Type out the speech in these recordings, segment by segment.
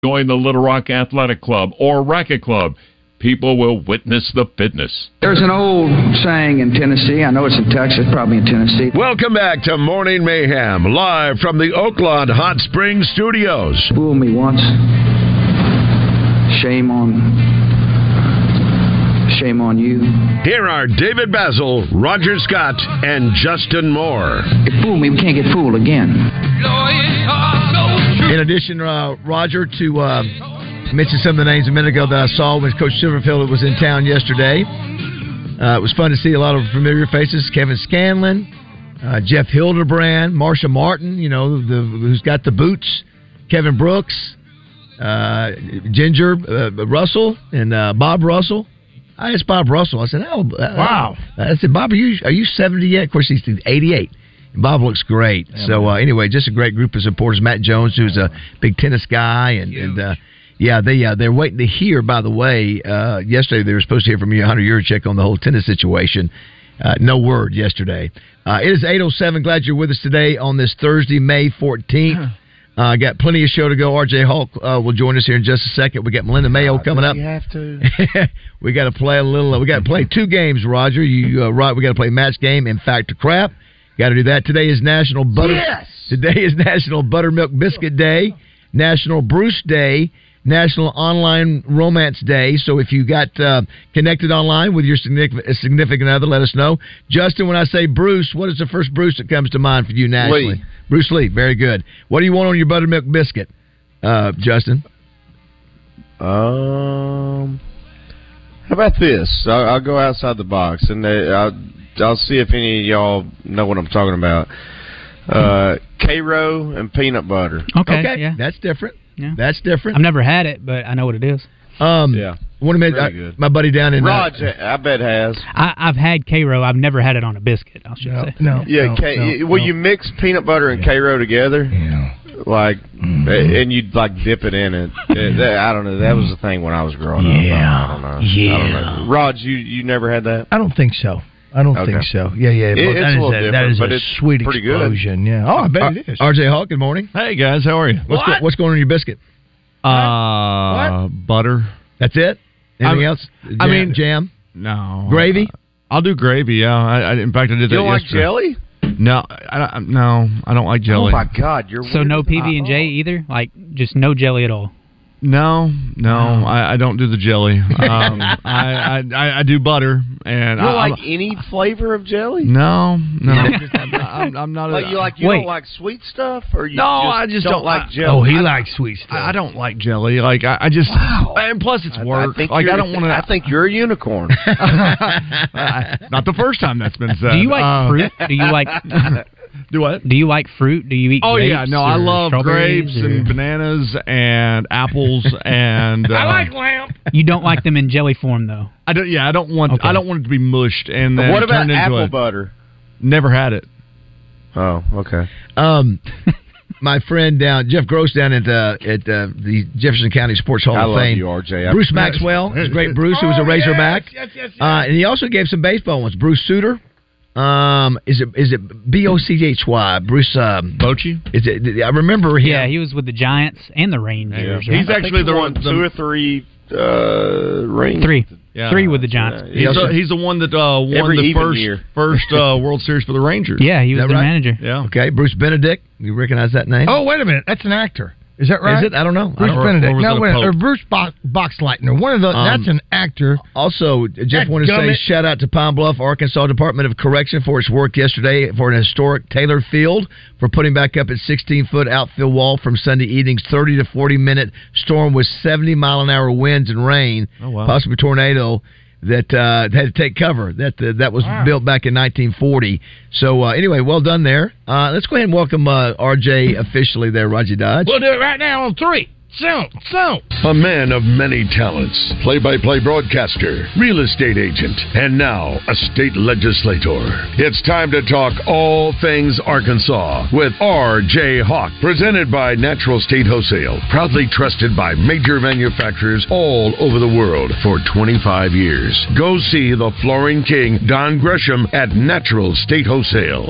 Join the Little Rock Athletic Club or Racket Club. People will witness the fitness. There's an old saying in Tennessee. I know it's in Texas, probably in Tennessee. Welcome back to Morning Mayhem, live from the Oakland Hot Springs Studios. Fool me once. Shame on you. Here are David Basil, Roger Scott, and Justin Moore. You fool me, we can't get fooled again. In addition, Roger, to mention some of the names a minute ago that I saw when Coach Silverfield was in town yesterday. It was fun to see a lot of familiar faces. Kevin Scanlon, Jeff Hildebrand, Marsha Martin, who's got the boots, Kevin Brooks, Ginger Russell, and Bob Russell. I asked Bob Russell. I said, wow. I said, Bob, are you 70 yet? Of course, he's 88. And Bob looks great. Yeah, so, anyway, just a great group of supporters. Matt Jones, who's a big tennis guy. They're waiting to hear, by the way. Yesterday, they were supposed to hear from you, Hunter Yurchek, on the whole tennis situation. No word yesterday. It is 8:07. Glad you're with us today on this Thursday, May 14th. Got plenty of show to go. R.J. Hawk will join us here in just a second. We got Melinda Mayo coming up. We have to. We got to play a little. We got to play 2 games, Roger. Right? We got to play match game and Fact or Crap. Got to do that. Today is National Buttermilk Biscuit Day, National Bruce Day, National Online Romance Day. So if you got connected online with your significant other, let us know. Justin, when I say Bruce, what is the first Bruce that comes to mind for you nationally? Lee. Bruce Lee. Very good. What do you want on your buttermilk biscuit, Justin? How about this? I'll go outside the box, and I'll see if any of y'all know what I'm talking about. K-Row and peanut butter. Okay, yeah. That's different. Yeah. That's different. I've never had it, but I know what it is. Yeah. My buddy down in Raj, I bet has. I've had K-Row. I've never had it on a biscuit, I should say. No. You mix peanut butter and K-Row together? Yeah. And you'd dip it in it. I don't know. That was the thing when I was growing up. I don't know. Yeah. Raj, you never had that? I don't think so. think so. Yeah. That is a sweet explosion. Good. Yeah. Oh, I bet it is. R.J. Hawk, good morning. Hey, guys. How are you? What's going on in your biscuit? Butter. That's it? Anything else? Jam? No. Gravy? I'll do gravy, yeah. In fact, I did that yesterday. You don't like jelly? No, I don't like jelly. Oh, my God. So no PB&J either? Just no jelly at all? No, I don't do the jelly. I do butter, and you don't like any flavor of jelly? No. I'm not. You don't like sweet stuff, or I just don't like jelly. Oh, he likes sweet stuff. I don't like jelly. I just. Wow. And plus, it's work. I don't want to. I think you're a unicorn. Not the first time that's been said. Do you like fruit? Do you like? Do what? Do you like fruit? Do you eat grapes? Oh, yeah. No, I love grapes and bananas and apples and... I like lamb. You don't like them in jelly form, though? I don't want it to be mushed and then what about turned into apple butter? Never had it. Oh, okay. My friend Jeff Gross down at the Jefferson County Sports Hall of Fame. I love you, RJ. Bruce Maxwell, his great Bruce, who was a Razorback. Yes. And he also gave some baseball ones. Bruce Sutter. Is it Bochy? Bruce Bochy? Is it? I remember him. Yeah, he was with the Giants and the Rangers. Yeah. He's actually the one. 2 or 3 rings. 3. Yeah. 3 with the Giants. He's the one that won the first World Series for the Rangers. Yeah, he was the manager. Yeah. Okay, Bruce Benedict. You recognize that name? Oh, wait a minute. That's an actor. Is that right? Is it? I don't know. Bruce Benedict. No, wait. Or Bruce Boxleitner. One of the. That's an actor. Also, Jeff wanted to say shout out to Pine Bluff, Arkansas Department of Correction for its work yesterday for an historic Taylor Field for putting back up its 16-foot outfield wall from Sunday evening's 30 to 40-minute storm with 70-mile-an-hour winds and rain, possibly tornado. That had to take cover. That was built back in 1940. So anyway, well done there. Let's go ahead and welcome RJ officially there, Roger Dodge. We'll do it right now on 3. So. A man of many talents, play-by-play broadcaster, real estate agent, and now a state legislator. It's time to talk all things Arkansas with R.J. Hawk, presented by Natural State Wholesale, proudly trusted by major manufacturers all over the world for 25 years. Go see the flooring king, Don Gresham, at Natural State Wholesale.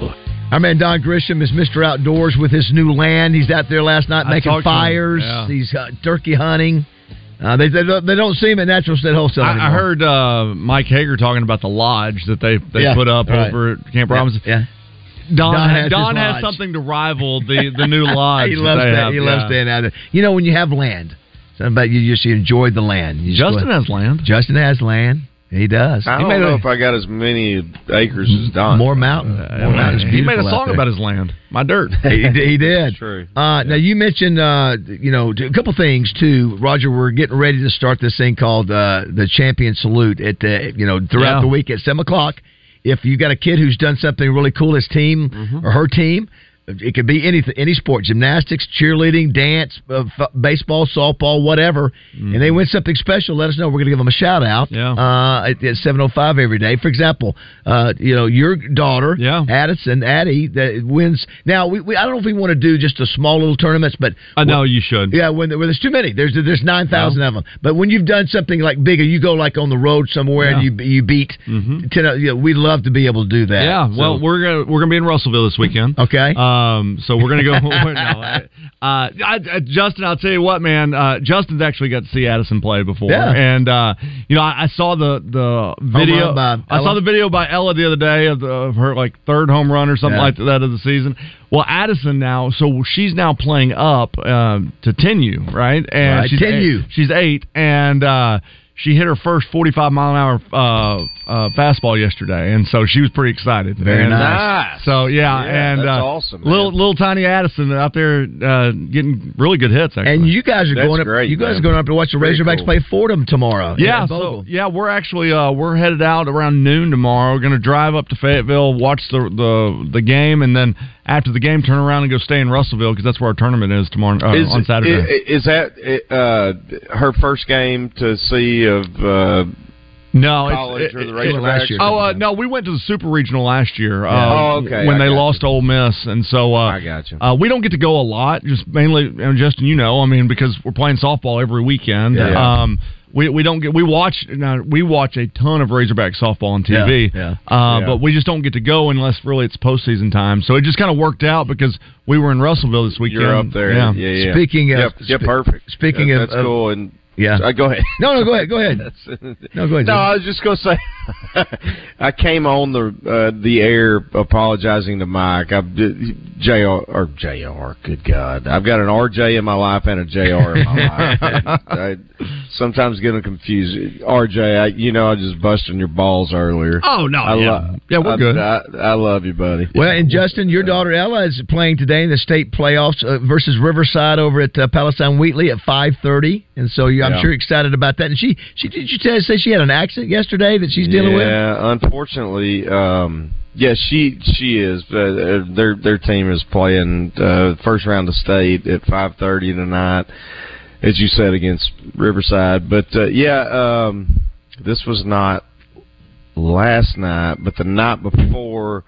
Our man Don Grisham is Mr. Outdoors with his new land. He's out there last night making fires. Yeah. He's turkey hunting. They don't see him at Natural State Wholesale anymore. I heard Mike Hager talking about the lodge that they put up over at Camp Robinson. Yeah. Don has something to rival the new lodge. He loves that. He loves staying out there. You know, when you have land, something about you just enjoy the land. Justin has land. Justin has land. He does. I don't know if I got as many acres as Don. More mountain. He made a song about his land. My dirt. He did. True. Now, you mentioned, a couple things, too. Roger, we're getting ready to start this thing called the Champion Salute throughout the week at 7 o'clock. If you've got a kid who's done something really cool, his team or her team, it could be any sport, gymnastics, cheerleading, dance, baseball, softball, whatever, and they win something special, let us know. We're going to give them a shout-out at 7:05 every day. For example, your daughter, Addie, that wins. Now, I don't know if we want to do just a small little tournaments, but... I know you should. Yeah, when there's too many. There's 9,000 of them. But when you've done something like bigger, you go like on the road somewhere and you beat 10, we'd love to be able to do that. Yeah, well, we're gonna be in Russellville this weekend. Okay. So we're going to go. Justin, I'll tell you what, man. Justin's actually got to see Addison play before, and I saw the video. I saw the video by Ella the other day of her third home run or something like that of the season. Well, Addison now, so she's now playing up to 10U, right? And she's 10U. She's 8, and she hit her first 45-mile-an-hour fastball yesterday, and so she was pretty excited. Very nice. So and that's awesome. Little tiny Addison out there getting really good hits. Actually, and you guys are going up. Great, you guys are going up to watch the Razorbacks play Fordham tomorrow. Yeah, we're actually we're headed out around noon tomorrow. We're going to drive up to Fayetteville, watch the game, and then after the game, turn around and go stay in Russellville because that's where our tournament is tomorrow on Saturday. Is that her first game to see of college or the Razorbacks last year? No, we went to the Super Regional last year. Okay. When they lost to Ole Miss, and so I got you. We don't get to go a lot, just mainly, Justin, because we're playing softball every weekend. Yeah. We don't get. We watch a ton of Razorback softball on TV. But we just don't get to go unless really it's postseason time. So it just kind of worked out because we were in Russellville this weekend. You're up there. Yeah. Speaking of, perfect. Speaking of, that's cool. And go ahead. No, go ahead. Go ahead. No, I was just going to say, I came on the air apologizing to Mike. JR. Good God, I've got an RJ in my life and a JR in my life. I sometimes get them confused. RJ, I just busted your balls earlier. Oh no, we're good. I love you, buddy. Well, and Justin, your daughter Ella is playing today in the state playoffs versus Riverside over at Palestine Wheatley at 5:30, and so I'm sure excited about that. And she did you say she had an accident yesterday that she's dealing with? Yeah, unfortunately, she is. Their team is playing first round of state at 5:30 tonight, as you said, against Riverside. But this was not last night, but the night before,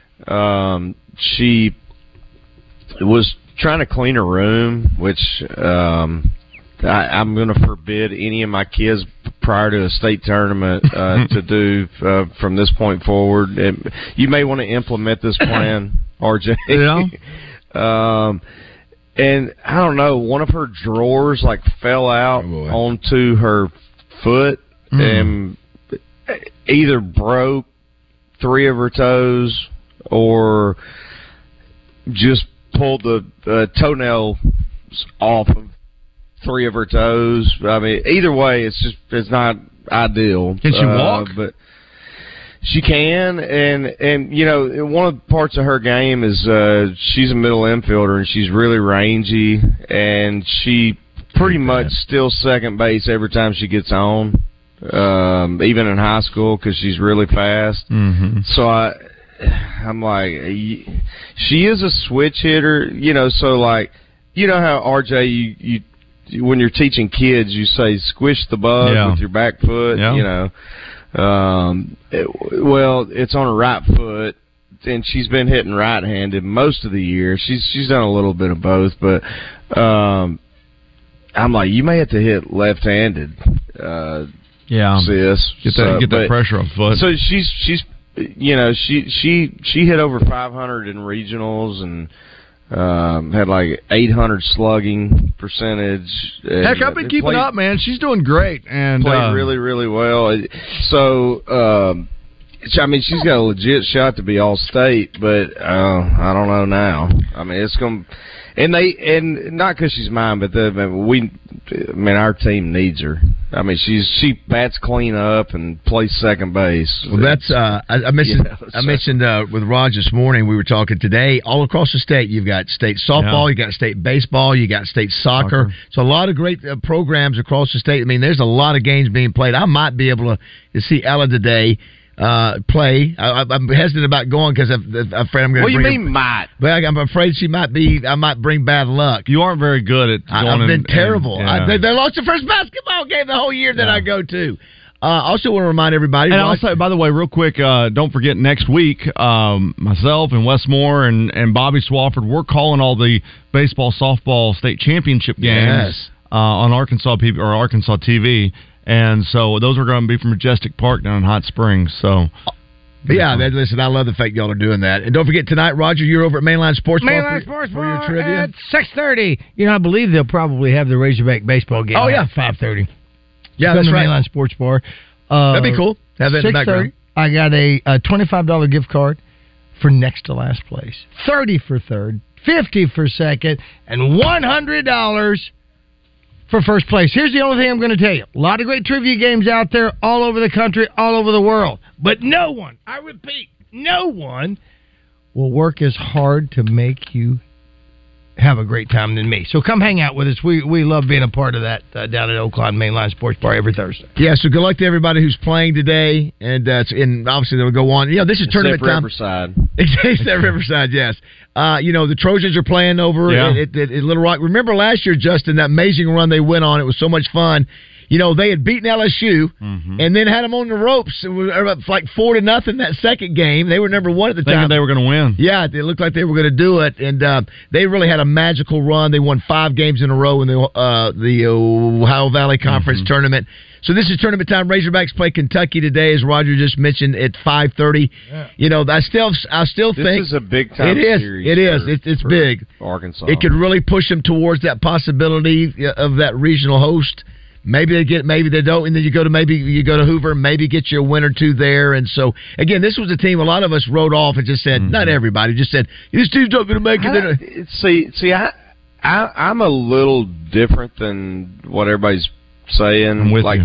she was trying to clean her room, which I'm going to forbid any of my kids prior to a state tournament to do from this point forward. You may want to implement this plan, RJ. Yeah. And I don't know, one of her drawers fell out onto her foot and either broke 3 of her toes or just pulled the toenails off of 3 of her toes. I mean, either way, it's not ideal. Can she walk? But she can, and one of the parts of her game is she's a middle infielder, and she's really rangy, and she pretty much steals second base every time she gets on, even in high school, because she's really fast. Mm-hmm. So I'm like, she is a switch hitter, so how RJ, you when you're teaching kids, you say squish the bug with your back foot, well, it's on her right foot, and she's been hitting right-handed most of the year. She's done a little bit of both, but I'm like, you may have to hit left-handed, sis. Get that pressure on foot. So she's she hit over 500 in regionals and had like 800 slugging percentage. Heck, I've been keeping up, man. She's doing great and played really, really well. So, I mean, she's got a legit shot to be all-state, but I don't know now. I mean, it's going to. And not because she's mine, but our team needs her. I mean, she bats clean up and plays second base. Well, that's I mentioned with Raj this morning. We were talking today. All across the state, you've got state softball, you got state baseball, you got state soccer. So a lot of great programs across the state. I mean, there's a lot of games being played. I might be able to see Ella today. Play. I'm hesitant about going because I'm afraid I'm going to. What do you mean, might? But I'm afraid she might be. I might bring bad luck. You aren't very good at. I've been terrible. They lost the first basketball game the whole year that I go to. Also, want to remind everybody. And also, by the way, real quick, don't forget next week, myself and Wes Moore and Bobby Swafford, we're calling all the baseball, softball state championship games on Arkansas TV. And so those are going to be from Majestic Park down in Hot Springs. So, listen, I love the fact y'all are doing that. And don't forget tonight, Roger, you're over at Mainline Sports Bar. Mainline Sports Bar for your trivia at 6:30. I believe they'll probably have the Razorback baseball game. at 5:30. Yeah, that's right. Mainline Sports Bar. That'd be cool. Have that in the background. I got a $25 gift card for next to last place, $30 for third, $50 for second, and $100 for first place. Here's the only thing I'm going to tell you. A lot of great trivia games out there all over the country, all over the world. But no one, I repeat, no one will work as hard to make you have a great time than me. So come hang out with us. We love being a part of that down at Oakland Mainline Sports Bar every Thursday. Yeah, so good luck to everybody who's playing today. And obviously they'll go on. This is tournament time. Riverside. Except Riverside, yes. The Trojans are playing over at Little Rock. Remember last year, Justin, that amazing run they went on? It was so much fun. They had beaten LSU and then had them on the ropes. It was like 4-0 that second game. They were number one at the time. Thinking they were going to win. Yeah, it looked like they were going to do it, and they really had a magical run. They won 5 games in a row in the Ohio Valley Conference tournament. So this is tournament time. Razorbacks play Kentucky today, as Roger just mentioned, at 5:30. Yeah. I still think this is a big time. It is. Series it is. It's big. Arkansas. It could really push them towards that possibility of that regional host. Maybe they get, maybe they don't, and then you go to Hoover, maybe get you a win or two there. And so again, this was a team a lot of us wrote off and just said, not everybody, just said this team's not going to make it. See, I'm a little different than what everybody's saying. I'm with you.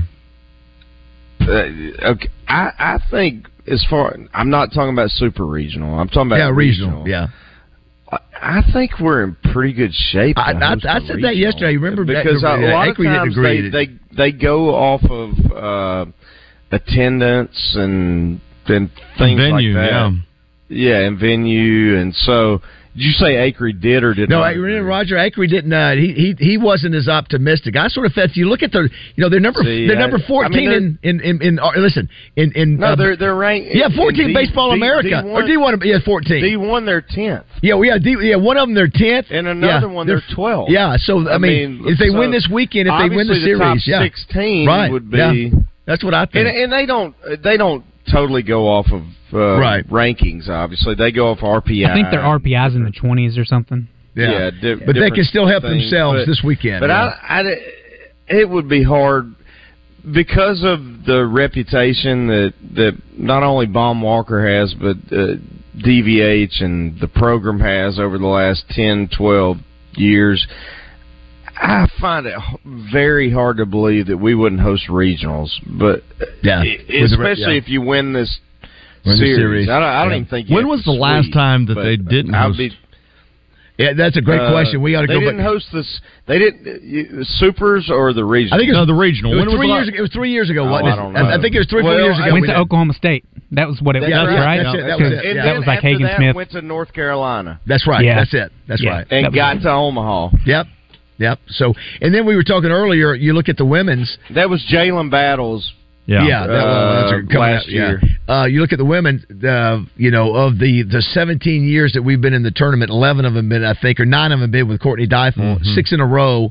Okay, I think I'm not talking about super regional. I'm talking about regional. Yeah. I think we're in pretty good shape. I said that yesterday. You remember because a lot of times they go off of attendance and things venue, like that. Yeah, and venue, and so. Did you say Acree did or did not? No, Roger Acree didn't. He wasn't as optimistic. I sort of felt. You look at they're number 14 in listen in they're ranked. Yeah, 14 Baseball America D1, or D1. Yeah, 14. D1 they're 10th. Yeah, one of them they're 10th, and another one they're 12th. Yeah, so I mean, if they win this weekend, if they win the series, the top 16 would be. Yeah. That's what I think. And they don't totally go off of rankings, obviously. They go off RPI. I think their RPI's in the 20s or something. Yeah, but they can still help themselves this weekend. But it would be hard because of the reputation that not only Baum Walker has, but DVH and the program has over the last 10, 12 years. I find it very hard to believe that we wouldn't host regionals, but especially if you win this series. I don't even think. When was the last time that they didn't host? Yeah, that's a great question. We ought to go back. They didn't host this. They didn't Supers or the regional. I think the regional. It was 3 years ago. Wasn't it? I don't know. I think it was 3 or 4 years ago. I went to Oklahoma State. That was what it was, right? That was like Hagen Smith. Went to North Carolina. That's right. Yeah. That's it. That's right. And got to Omaha. Yep. So, and then we were talking earlier. You look at the women's. That was Jalen Battles. Yeah, that was last year. You look at the women. Of the 17 years that we've been in the tournament, 11 of them been, I think, or 9 of them been with Courtney Deifel, 6 in a row.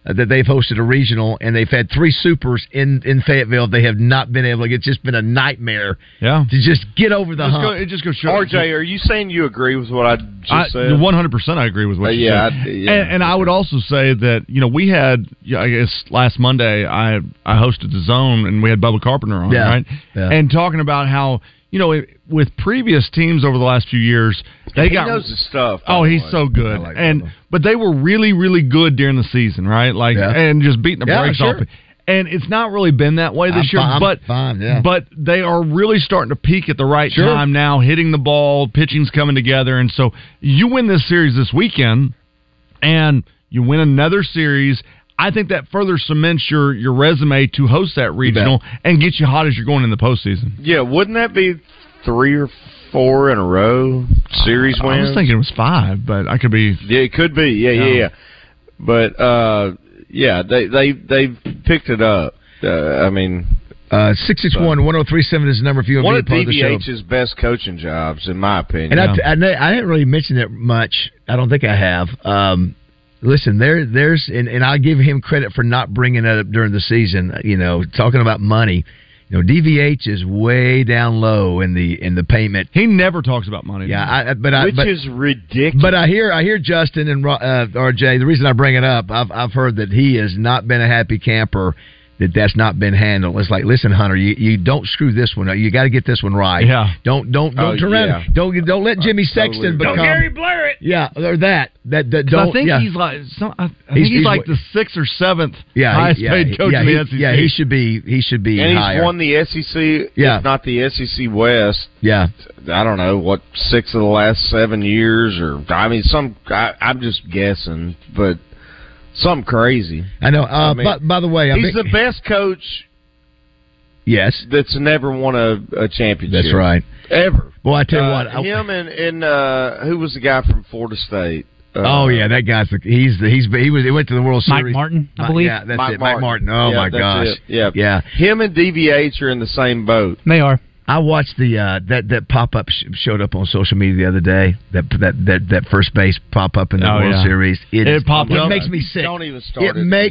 that they've hosted a regional, and they've had 3 supers in Fayetteville. They have not been able to. It's just been a nightmare to just get over the hump. It just goes show. RJ, are you saying you agree with what I just said? 100% I agree with what you said. And I would also say that, we had, I guess, last Monday, I hosted The Zone, and we had Bubba Carpenter on, right? Yeah. And talking about how, with previous teams over the last few years, he knows his stuff. Oh, he's so good. But they were really, really good during the season, right? And just beating the brakes off. And it's not really been that way this year, but they are really starting to peak at the right time now, hitting the ball, pitching's coming together, and so you win this series this weekend, and you win another series. I think that further cements your resume to host that regional and get you hot as you're going in the postseason. Yeah, wouldn't that be 3 or 4 in a row series wins? I was thinking it was 5, but I could be. Yeah, it could be. Yeah. But they've picked it up. 661-1037 is the number if you want to be a part of the show. One of DVH's best coaching jobs, in my opinion. And I didn't really mention it much. I don't think I have. Listen, there's and I give him credit for not bringing it up during the season. Talking about money. DVH is way down low in the payment. He never talks about money. Yeah, which is ridiculous. But I hear Justin and RJ. The reason I bring it up, I've heard that he has not been a happy camper. That's not been handled. It's like, listen, Hunter, you don't screw this one up. You got to get this one right. Yeah. Don't turn around. Don't let Jimmy Sexton become. Don't Gary Blair it. Yeah, or that. Don't. I think he's like. He's like the 6th or 7th highest paid coach in the SEC. Yeah, he should be. And higher. He's won the SEC. If not the SEC West. Yeah. I don't know what 6 of the last 7 years, or I'm just guessing, but. Something crazy. I know. By the way, he's the best coach. Yes, that's never won a championship. That's right. Ever. Well, I tell you what, him and who was the guy from Florida State? That guy's he went to the World Series. Mike Martin, I believe. Yeah, that's it. Mike Martin. Oh my gosh. Yeah. Him and DVH are in the same boat. They are. I watched the that pop up showed up on social media the other day. That first base pop up in the World Series. It popped up. It makes me sick. Don't even start.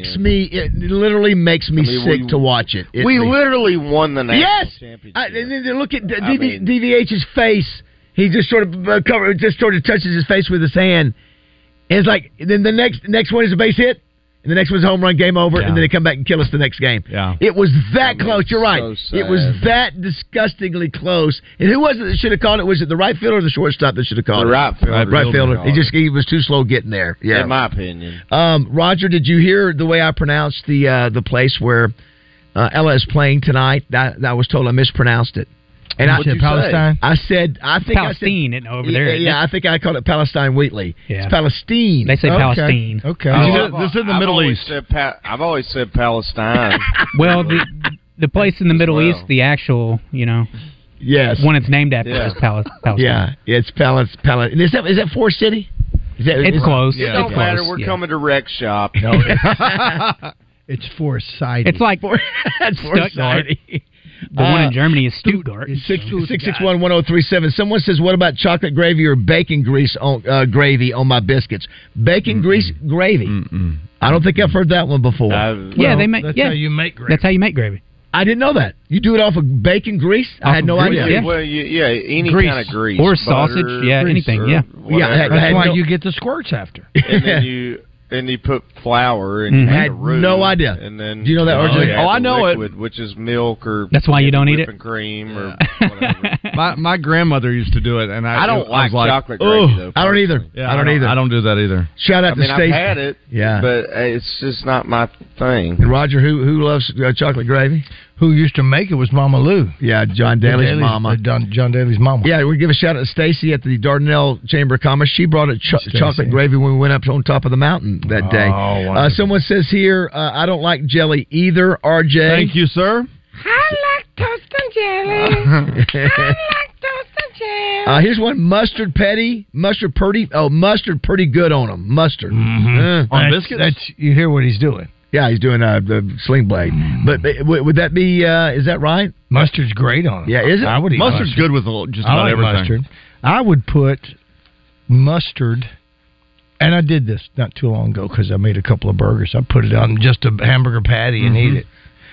It literally makes me sick to watch it. We literally won the national championship. And then look at DVH's face. He just sort of touches his face with his hand. And it's like then the next one is a base hit. And the next one's a home run, game over, and then they come back and kill us the next game. Yeah. It was that close. You're right. So it was that disgustingly close. And who was it that should have called it? Was it the right fielder or the shortstop that should have called it? Right fielder. He was too slow getting there. Yeah. In my opinion. Roger, did you hear the way I pronounced the place where Ella is playing tonight? I was told I mispronounced it. And I said Palestine. I think Palestine over there. Yeah, I think I called it Palestine Wheatley. Yeah. It's Palestine. They say Palestine. Okay. This is in the Middle East. I've always said Palestine. Well, the place in the Middle East, the actual, yes, one it's named after is Palestine. Yeah, it's Palestine. Is that Forest City? It's close. It don't matter. We're coming to Rec Shop. No, it's Forest City. It's like Stuttgart. The one in Germany is Stuttgart. 661-1037. Someone says, what about chocolate gravy or bacon grease gravy on my biscuits? Bacon grease gravy. I don't think I've heard that one before. They make. That's how you make gravy. That's how you make gravy. I didn't know that. You do it off of bacon grease? I had no idea. Yeah. Well, any kind of grease. Or sausage, anything, That's why you get the squirts after. And you put flour and I had no idea. And then do you know that, RJ? I know liquid, which is milk or that's why you don't eat it. Whipping cream or whatever. My grandmother used to do it, and I don't like chocolate gravy though. I don't either. Yeah, I don't either. I don't do that either. Shout out to Stacey. I've had it, but it's just not my thing. And Roger, who loves chocolate gravy? Who used to make it was Mama Lou. Yeah, John Daly's mama. John Daly's mama. Yeah, we give a shout out to Stacy at the Dardanelle Chamber of Commerce. She brought a chocolate gravy when we went up on top of the mountain that day. Someone says here, I don't like jelly either, RJ. Thank you, sir. I like toast and jelly. Here's one, mustard pretty good on them. Mustard. On biscuits? You hear what he's doing. Yeah, he's doing the sling blade. But would that be, is that right? Mustard's great on them. Yeah, is it? I would eat Mustard's good with just about everything. Mustard. I would put mustard And I did this not too long ago because I made a couple of burgers. I put it on just a hamburger patty and eat it.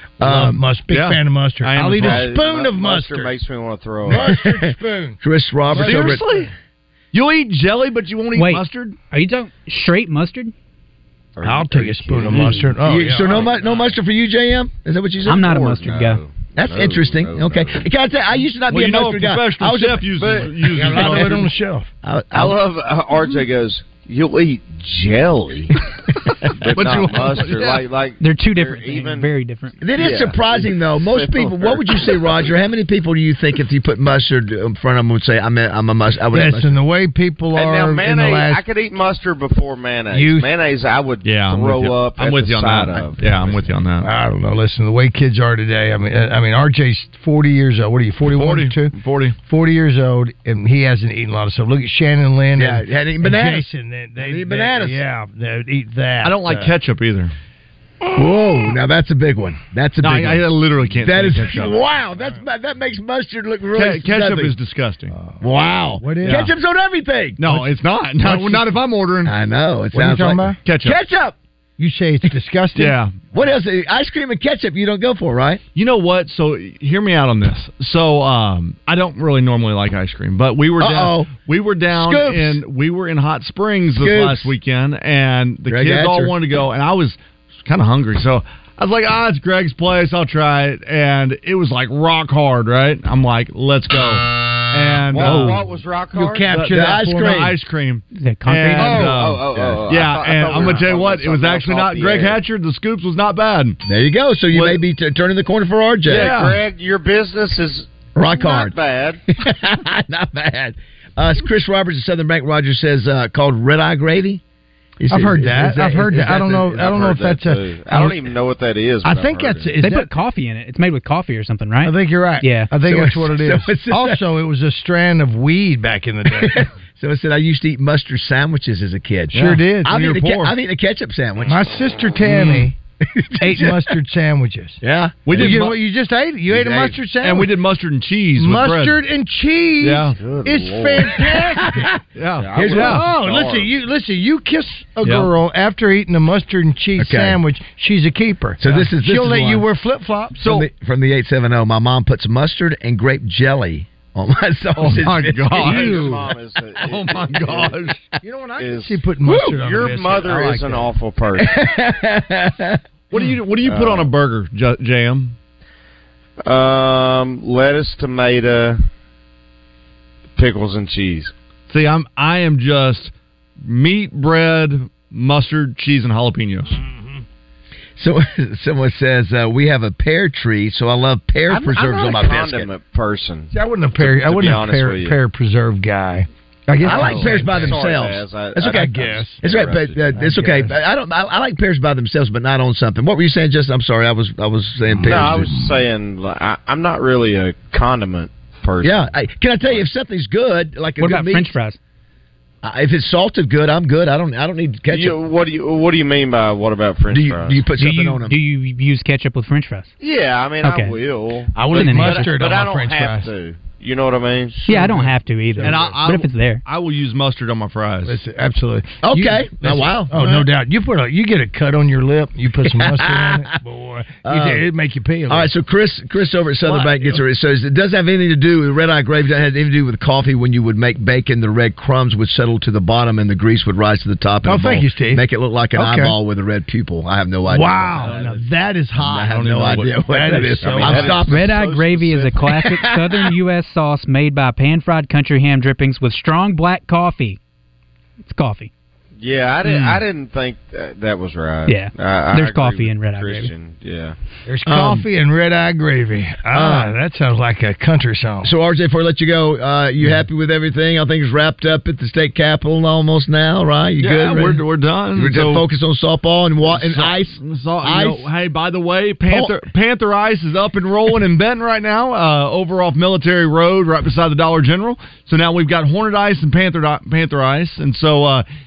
Big fan of mustard. I'll eat a spoon of mustard. Makes me want to throw up. Mustard spoon. Chris Roberts. Seriously? You'll eat jelly, but you won't eat mustard? Are you talking straight mustard? I'll take a spoon of mustard. So no mustard for you, JM? Is that what you said? I'm not a mustard guy. That's interesting. Okay. Can I tell you, I used to not be a mustard guy. I was chef uses a lot of it on the shelf. I love RJ goes, you'll eat jelly, but not mustard. Like they're two different things, very different. It is surprising, though. Most people, what would you say, Roger? How many people do you think if you put mustard in front of them would say, I'm a mustard? Listen, the way people are now, mayonnaise, in the last... I could eat mustard before mayonnaise. Mayonnaise, I would throw up. I'm with you on that. Yeah, I'm with you on that. I don't know. Listen, the way kids are today, I mean, RJ's 40 years old. What are you, 41? 40 years old, and he hasn't eaten a lot of stuff. Look at Shannon Lynn and bananas. Jason. They eat bananas. Yeah, they eat that. I don't like ketchup either. Whoa! Now that's a big one. That's a big one. I literally can't. That is ketchup. Wow. That makes mustard look really. Ketchup is disgusting. Wow. What is ketchup's on everything? No, it's not. Not if I'm ordering. I know. It what sounds are you talking like about? Ketchup. You say it's disgusting? Yeah. What else? Ice cream and ketchup you don't go for, right? You know what? So hear me out on this. So I don't really normally like ice cream, but we were down Scoops. and we were in Hot Springs this last weekend, and the kids all wanted to go, and I was kind of hungry, so I was like, it's Greg's place, I'll try it, and it was like rock hard, right? I'm like, let's go. And what was rock hard? You capture the ice cream. Is that concrete? Yeah, and I'm going to tell you what, it was actually not Greg Hatchard. The Scoops was not bad. There you go. So you may be turning the corner for RJ. Yeah, Greg, your business is rock hard. Not bad. Not bad. Chris Roberts of Southern Bank Rogers says called Red Eye Gravy. I've heard that. I've heard that. I don't know. I don't know if that's a. I don't even know what that is. I think that's. They put coffee in it. It's made with coffee or something, right? I think you're right. Yeah, I think that's what it is. Also, it was a strand of weed back in the day. So it said I used to eat mustard sandwiches as a kid. Sure did. I've eaten a ketchup sandwich. My sister Tammy ate mustard sandwiches. Yeah, we did. You know what you just ate? You ate a mustard sandwich, and we did mustard and cheese. Mustard and cheese. Yeah, it's fantastic. Listen. You kiss a girl after eating a mustard and cheese sandwich, she's a keeper. So she'll let you wear flip flops. So from the 870, my mom puts mustard and grape jelly on my sausage. Oh my gosh! Oh my gosh! You know what I see putting mustard on your mother is an awful person. What do you put on a burger, Jam? Lettuce, tomato, pickles, and cheese. See, I am just meat, bread, mustard, cheese, and jalapenos. So someone says we have a pear tree, so I love pear preserves on my biscuit. I'm not a condiment person. See, I wasn't a pear preserve guy. I like pears by themselves. That's okay. I guess it's right, but it's okay. I like pears by themselves, but not on something. What were you saying? Just I'm sorry. I was saying pears. No, I was saying I'm not really a condiment person. Yeah. Can I tell you if something's good, like what about French fries? If it's salted good, I'm good. I don't need ketchup. What do you mean by what about French fries? Do you put something on them? Do you use ketchup with French fries? Yeah, I mean I will. I would put mustard on my French fries. To. You know what I mean? Yeah, I don't have to either. And but if it's there, I will use mustard on my fries. Listen, absolutely. Okay. Wow. Oh, no doubt. You get a cut on your lip. You put some mustard on it, boy. It'd make you peel. All right. So Chris over at Southern Bank gets it. So it doesn't have anything to do with red eye gravy. It doesn't have anything to do with coffee. When you would make bacon, the red crumbs would settle to the bottom and the grease would rise to the top. Thank you, Steve. Make it look like an eyeball with a red pupil. I have no idea. Wow. Now, that is hot. I have no idea what that is. I'm stopping. Red eye gravy is a classic Southern U.S. sauce made by pan-fried country ham drippings with strong black coffee. It's coffee. Yeah, I didn't think that was right. Yeah, there's coffee in red eye gravy. Yeah, there's coffee and red eye gravy. That sounds like a country song. So RJ, before I let you go, you happy with everything? I think it's wrapped up at the state capitol almost now, right? You good? We're done. We're just focused on softball and ice. Ice. Hey, by the way, Panther Ice is up and rolling in Benton right now, over off Military Road, right beside the Dollar General. So now we've got Hornet Ice and Panther Ice, and so.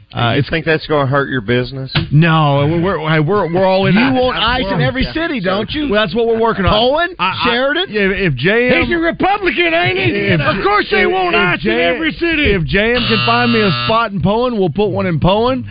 You think that's going to hurt your business? No, we're all in. You want ice in every city, don't you? Well, that's what we're working on. Poland, Sheridan. If JM, he's a Republican, ain't he? Of course they want ice in every city. If JM can find me a spot in Poland, we'll put one in Poland.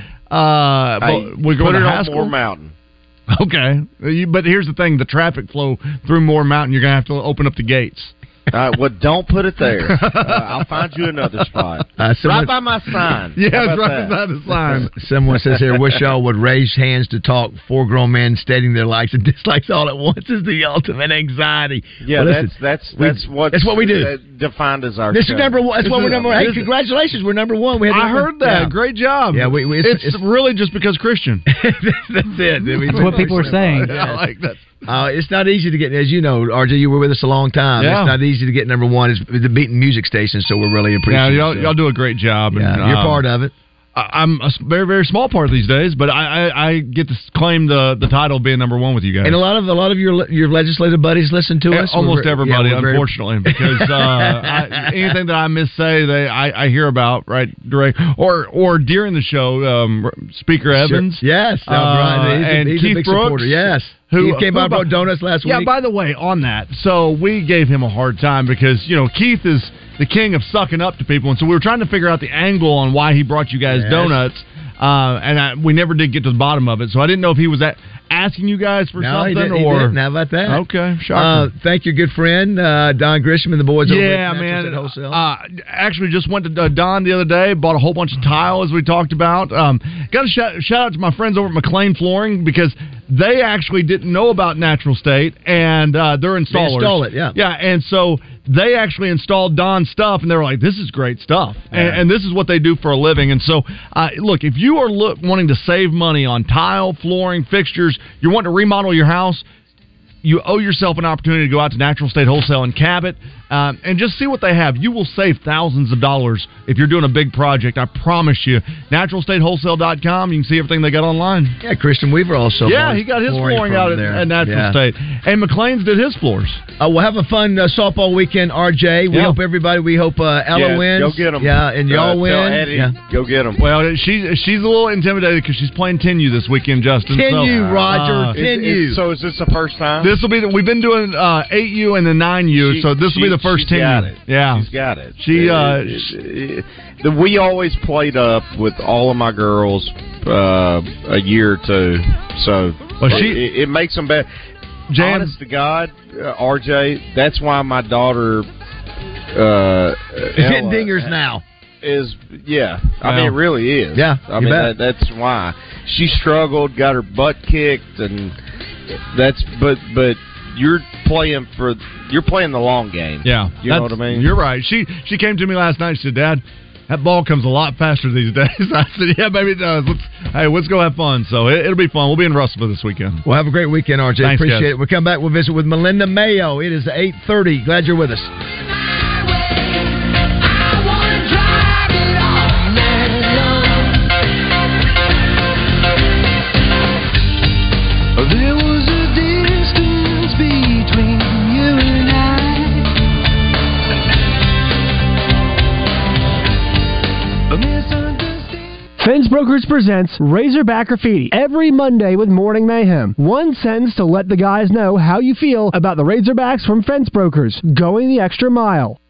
We're going to on Moore Mountain. Okay, but here's the thing: the traffic flow through Moore Mountain, you're going to have to open up the gates. Well, don't put it there. I'll find you another spot. Right by my sign. Yeah, right by the sign. Someone says here, wish y'all would raise hands to talk. 4 grown men stating their likes and dislikes all at once is the ultimate anxiety. Yeah, well, that's what we do. Defined as our this show. Is number one. That's what we're number one. Hey, congratulations, we're number one. I heard that. Yeah. Great job. Yeah, it's really just because Christian. That's it. That's what people are saying. Yeah, I like that. It's not easy to get, as you know, RJ, you were with us a long time. Yeah. It's not easy to get number one. It's the beating music station, so we're really appreciative. Yeah, y'all do a great job. Yeah, and, you're part of it. I'm a very, very small part these days, but I get to claim the title of being number one with you guys. And a lot of your legislative buddies listen to us. Almost everybody, unfortunately, because anything that I missay, I hear about right direct or during the show. Speaker Evans, sure. Yes, and he's Keith a big Brooks, supporter. Yes. He came by and brought donuts last week. Yeah, by the way, on that, so we gave him a hard time because, Keith is the king of sucking up to people, and so we were trying to figure out the angle on why he brought you guys donuts, and we never did get to the bottom of it, so I didn't know if he was asking you guys for something, or... How about that? Okay, sure. Thank your good friend, Don Grisham and the boys over at man. Natural State Wholesale. Actually just went to Don the other day, bought a whole bunch of tile, as we talked about. Got a shout out to my friends over at McLean Flooring, because they actually didn't know about Natural State, and they're installers. They install it, yeah. Yeah, and so they actually installed Don's stuff, and they were like, this is great stuff. Yeah. And this is what they do for a living. And so, look, if you are wanting to save money on tile, flooring, fixtures, you're wanting to remodel your house, you owe yourself an opportunity to go out to Natural State Wholesale in Cabot and just see what they have. You will save thousands of dollars if you're doing a big project. I promise you. NaturalStateWholesale.com. You can see everything they got online. Yeah, Christian Weaver also. Yeah, he got his flooring out at Natural State. And McLean's did his floors. We'll have a fun softball weekend, RJ. We hope Ella wins. Go get them. Yeah, and y'all win. Eddie, go get them. Well, she's a little intimidated because she's playing 10U this weekend, Justin. 10U, Roger. 10U. So is this the first time? This will be. We've been doing 8U and then 9U, so this will be the first 10U. Yeah, she's got it. We always played up with all of my girls a year or two, so it makes them better. Honest to God, RJ, that's why my daughter is hitting dingers now. I mean, it really is. Yeah, I mean that's why she struggled, got her butt kicked, and that's but you're playing the long game. Yeah, you know what I mean. You're right. She came to me last night. She said, "Dad, that ball comes a lot faster these days." I said, "Yeah, baby, it does. Let's go have fun." So it'll be fun. We'll be in Russellville this weekend. Well, have a great weekend, RJ. Thanks, appreciate guys. it. We'll come back. We'll visit with Melinda Mayo. It is 8:30. Glad you're with us. There was a distance between you and I. Fence Brokers presents Razorback Graffiti every Monday with Morning Mayhem. One sentence to let the guys know how you feel about the Razorbacks from Fence Brokers. Going the extra mile.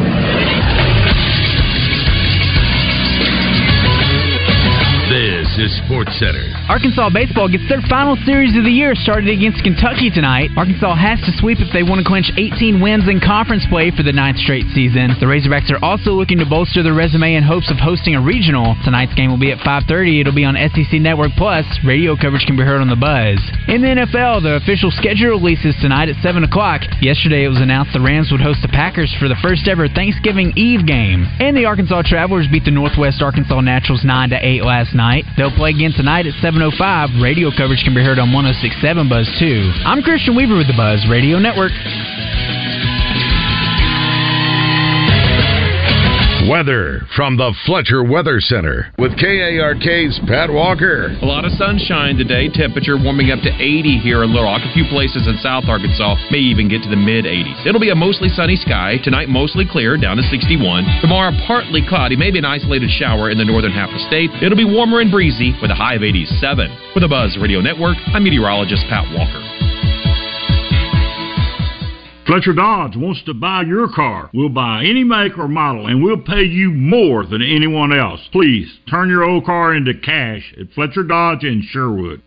This is Sports Center. Arkansas baseball gets their final series of the year started against Kentucky tonight. Arkansas has to sweep if they want to clinch 18 wins in conference play for the 9th straight season. The Razorbacks are also looking to bolster their resume in hopes of hosting a regional. Tonight's game will be at 5:30. It'll be on SEC Network Plus. Radio coverage can be heard on The Buzz. In the NFL, the official schedule releases tonight at 7 o'clock. Yesterday it was announced the Rams would host the Packers for the first ever Thanksgiving Eve game. And the Arkansas Travelers beat the Northwest Arkansas Naturals 9-8 last night. They'll play again tonight at 7:05. Radio coverage can be heard on 106.7 Buzz 2. I'm Christian Weaver with the Buzz Radio Network. Weather from the Fletcher Weather Center with KARK's Pat Walker. A lot of sunshine today. Temperature warming up to 80 here in Little Rock. A few places in South Arkansas may even get to the mid-80s. It'll be a mostly sunny sky. Tonight, mostly clear, down to 61. Tomorrow, partly cloudy, maybe an isolated shower in the northern half of the state. It'll be warmer and breezy with a high of 87. For the Buzz Radio Network, I'm meteorologist Pat Walker. Fletcher Dodge wants to buy your car. We'll buy any make or model, and we'll pay you more than anyone else. Please, turn your old car into cash at Fletcher Dodge in Sherwood.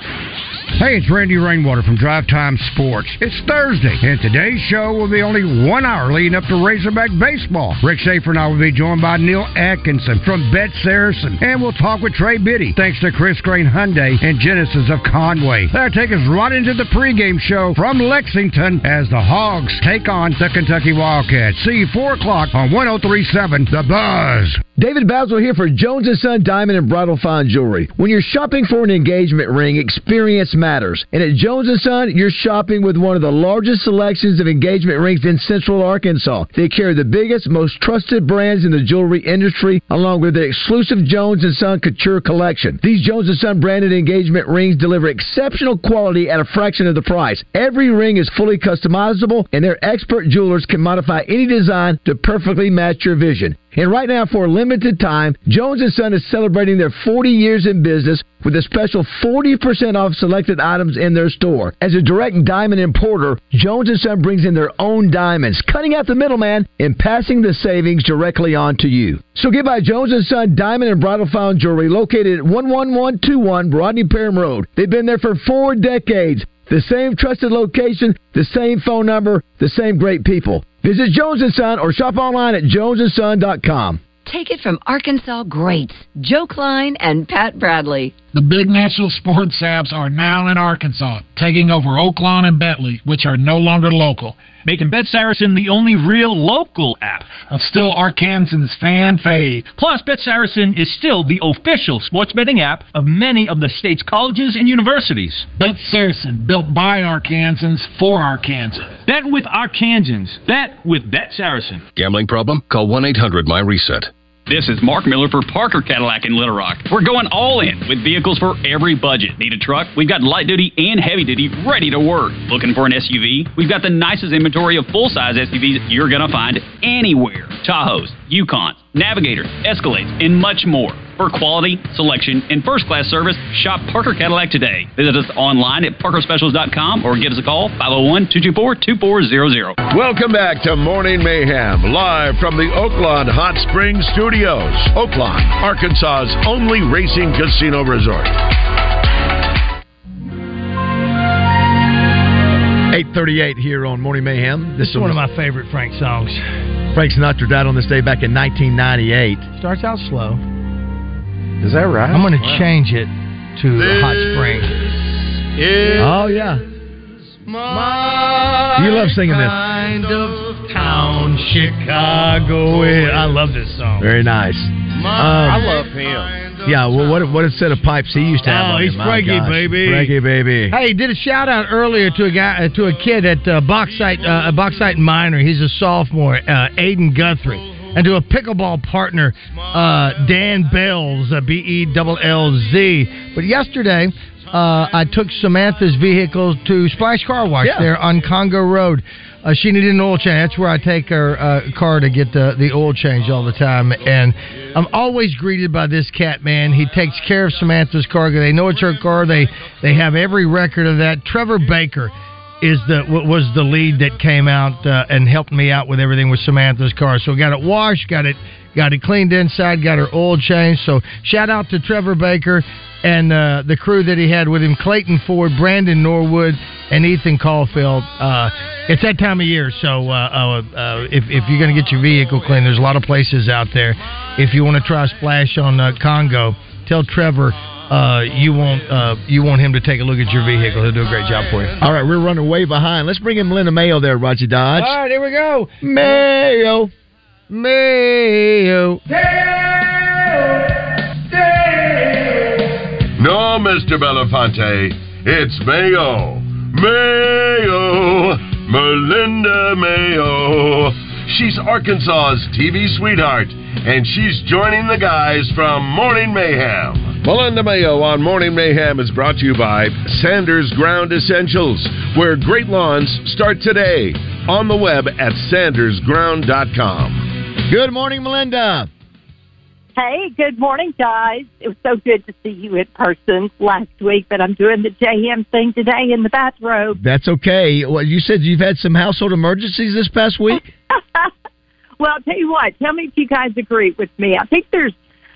Hey, it's Randy Rainwater from Drive Time Sports. It's Thursday, and today's show will be only 1 hour leading up to Razorback baseball. Rick Schaefer and I will be joined by Neil Atkinson from Bet Saracen, and we'll talk with Trey Biddy, thanks to Chris Crane Hyundai and Genesis of Conway. That'll take us right into the pregame show from Lexington as the Hogs take on the Kentucky Wildcats. See you 4 o'clock on 103.7 The Buzz. David Basil here for Jones & Son Diamond and Bridal Fine Jewelry. When you're shopping for an engagement ring, experience matters. And at Jones & Son, you're shopping with one of the largest selections of engagement rings in Central Arkansas. They carry the biggest, most trusted brands in the jewelry industry, along with their exclusive Jones & Son Couture collection. These Jones & Son branded engagement rings deliver exceptional quality at a fraction of the price. Every ring is fully customizable, and their expert jewelers can modify any design to perfectly match your vision. And right now, for a limited time, Jones & Son is celebrating their 40 years in business with a special 40% off selected items in their store. As a direct diamond importer, Jones & Son brings in their own diamonds, cutting out the middleman and passing the savings directly on to you. So get by Jones & Son Diamond and Bridal Fine Jewelry, located at 11121 Rodney Parham Road. They've been there for 4 decades. The same trusted location, the same phone number, the same great people. Visit Jones & Son or shop online at jonesandson.com. Take it from Arkansas greats, Joe Klein and Pat Bradley. The big national sports apps are now in Arkansas, taking over Oaklawn and Bentley, which are no longer local, making Bet Saracen the only real local app. Still Arkansans' fan fave. Plus, Bet Saracen is still the official sports betting app of many of the state's colleges and universities. Bet Saracen, built by Arkansans for Arkansans. Bet with Arkansans. Bet with Bet Saracen. Gambling problem? Call 1-800-MY-RESET. This is Mark Miller for Parker Cadillac in Little Rock. We're going all in with vehicles for every budget. Need a truck? We've got light duty and heavy duty ready to work. Looking for an SUV? We've got the nicest inventory of full-size SUVs you're going to find anywhere. Tahoes, Yukons, Navigators, Escalades, and much more. For quality, selection, and first-class service, shop Parker Cadillac today. Visit us online at parkerspecials.com or give us a call, 501-224-2400. Welcome back to Morning Mayhem, live from the Oaklawn Hot Springs Studios. Oaklawn, Arkansas's only racing casino resort. 8:38 here on Morning Mayhem. This is one of my favorite Frank songs. Frank Sinatra died on this day back in 1998. Starts out slow. Is that right? I'm going to change it to Hot Springs. Oh, yeah. You love singing this. Kind of town, Chicago. I love this song. Very nice. I love him. Yeah, well, what a set of pipes he used to have. Oh, he's Frankie, baby. Frankie, baby. Hey, did a shout out earlier to a kid at Bauxite Minor. He's a sophomore, Aiden Guthrie. And to a pickleball partner, Dan Bells, Bellz. But yesterday, I took Samantha's vehicle to Splash Car Wash there on Congo Road. She needed an oil change. That's where I take her car to get the oil change all the time. And I'm always greeted by this cat, man. He takes care of Samantha's car. They know it's her car. They have every record of that. Trevor Baker was the lead that came out and helped me out with everything with Samantha's car. So got it washed, got it cleaned inside, got her oil changed. So shout out to Trevor Baker and the crew that he had with him: Clayton Ford, Brandon Norwood, and Ethan Caulfield. It's that time of year, so if you're going to get your vehicle cleaned, there's a lot of places out there. If you want to try Splash on Congo, tell Trevor you want him to take a look at your vehicle. He'll do a great job for you. All right, we're running way behind. Let's bring in Linda Mayo there, Roger Dodge. All right, here we go. Mayo. No, Mr. Belafonte, it's Mayo. Melinda Mayo. She's Arkansas's TV sweetheart, and she's joining the guys from Morning Mayhem. Melinda Mayo on Morning Mayhem is brought to you by Sanders Ground Essentials, where great lawns start today. On the web at sandersground.com. Good morning, Melinda. Hey, good morning, guys. It was so good to see you in person last week, but I'm doing the JM thing today in the bathrobe. That's okay. Well, you said you've had some household emergencies this past week? Well, I'll tell you what. Tell me if you guys agree with me. I think there's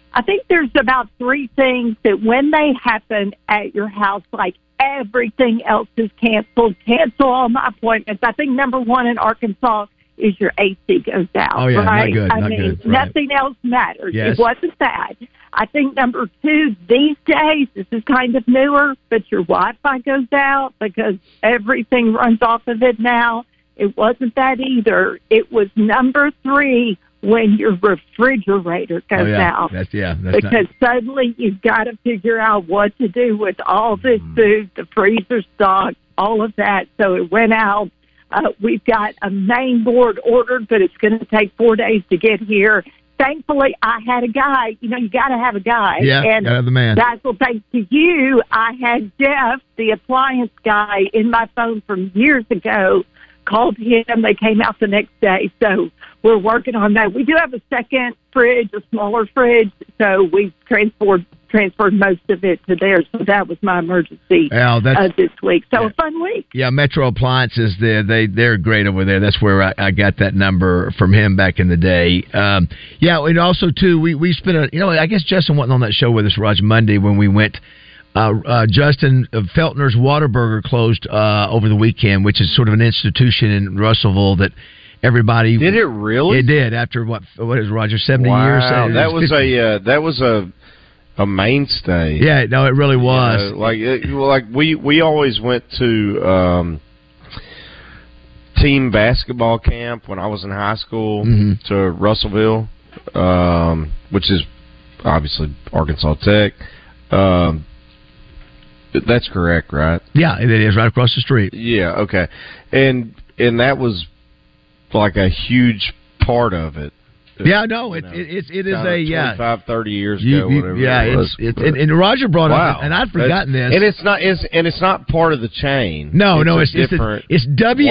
about 3 things that when they happen at your house, like everything else is canceled. Cancel all my appointments. I think number 1 in Arkansas is your AC goes out. Oh, yeah, right? not good. I mean, good. Right. Nothing else matters. Yes. It wasn't that. I think number 2, these days, this is kind of newer, but your Wi-Fi goes out because everything runs off of it now. It wasn't that either. It was number 3, when your refrigerator goes out. Because suddenly you've got to figure out what to do with all this food, the freezer stock, all of that. So it went out. We've got a main board ordered, but it's going to take 4 days to get here. Thankfully, I had a guy. You know, you got to have a guy. Yeah, and got to have the man. That's well, thanks to you. I had Jeff, the appliance guy, in my phone from years ago. Called him. They came out the next day. So we're working on that. We do have a second fridge, a smaller fridge. So we transferred most of it to there. So that was my emergency this week. So a fun week. Yeah, Metro Appliances, they're great over there. That's where I got that number from him back in the day. And also, too, we spent I guess Justin wasn't on that show with us, Roger, Monday when we went. Justin Feltner's Whataburger closed over the weekend, which is sort of an institution in Russellville that everybody did. It really? It did after what is Roger 70 years? That was a mainstay. Yeah, no, it really was. We always went to team basketball camp when I was in high school to Russellville, which is obviously Arkansas Tech. That's correct, right? Yeah, it is right across the street. Yeah, okay. And that was like a huge part of it. Yeah, no, it is 25, 30 years ago, whatever. Yeah, it was. And Roger brought up, and I'd forgotten this. And it's not part of the chain. No, it's different. It's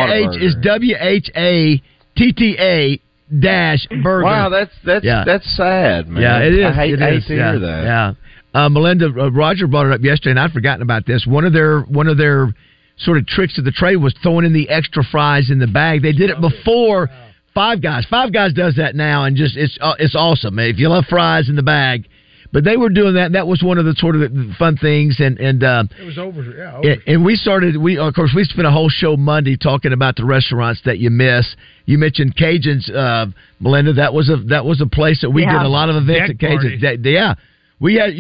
WHATTA-burger. Wow, that's sad, man. Yeah, it is. I hate to hear that. Yeah. Melinda, Roger brought it up yesterday, and I'd forgotten about this. One of their sort of tricks of the trade was throwing in the extra fries in the bag. They did it before Five Guys. Five Guys does that now, and just it's awesome. If you love fries in the bag, but they were doing that. And that was one of the sort of the fun things, and it was over. And we started. Of course we spent a whole show Monday talking about the restaurants that you miss. You mentioned Cajun's, Melinda. That was a place that we did a lot of events at Cajun's. We had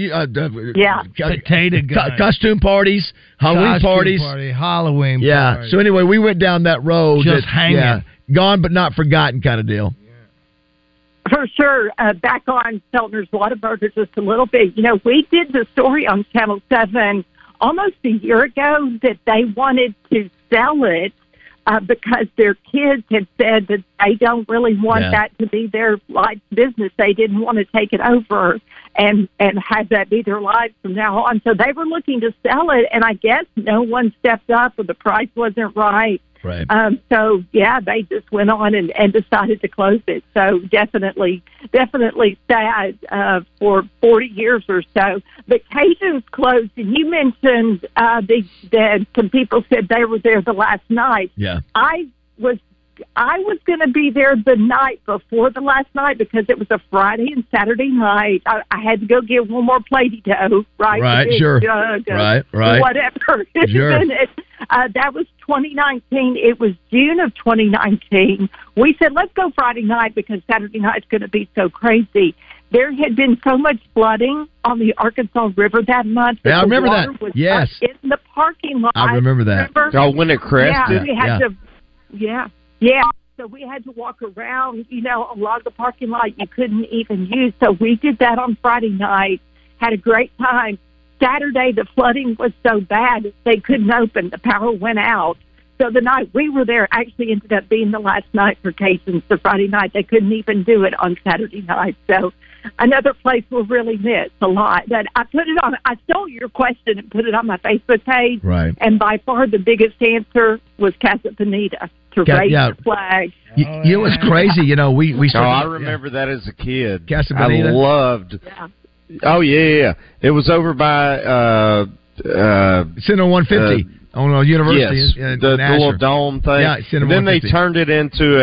potato gun. Costume parties, Halloween parties. Halloween party. So anyway, we went down that road. Just hanging. Yeah, gone but not forgotten kind of deal. For sure. Back on Feltner's Whataburger just a little bit. You know, we did the story on Channel 7 almost a year ago that they wanted to sell it because their kids had said that they don't really want that to be their life business. They didn't want to take it over and have that be their lives from now on. So they were looking to sell it, and I guess no one stepped up or the price wasn't right. Right. So they just went on and decided to close it. So definitely sad for 40 years or so. But Cajun's closed, and you mentioned that some people said they were there the last night. Yeah. I was going to be there the night before the last night because it was a Friday and Saturday night. I had to go get one more plate dough, right? Right, sure. Jug, right. Whatever. Sure. That was 2019. It was June of 2019. We said, let's go Friday night because Saturday night's going to be so crazy. There had been so much flooding on the Arkansas River that month. Yeah, I remember that. Yes. In the parking lot. I remember that. When it crested? Yeah. So we had to walk around, along the parking lot you couldn't even use. So we did that on Friday night, had a great time. Saturday, the flooding was so bad they couldn't open. The power went out. So the night we were there actually ended up being the last night for Cason's the Friday night. They couldn't even do it on Saturday night. So another place we'll really miss a lot. But I stole your question and put it on my Facebook page. Right. And by far the biggest answer was Casa Bonita to raise the flag. You know what's crazy? You know, we started, I remember that as a kid. Casa Bonita. I loved. Yeah. Oh yeah. It was over by Center 150 on University. Yes, in the little dome thing. Yeah, Center and then 150. they turned it into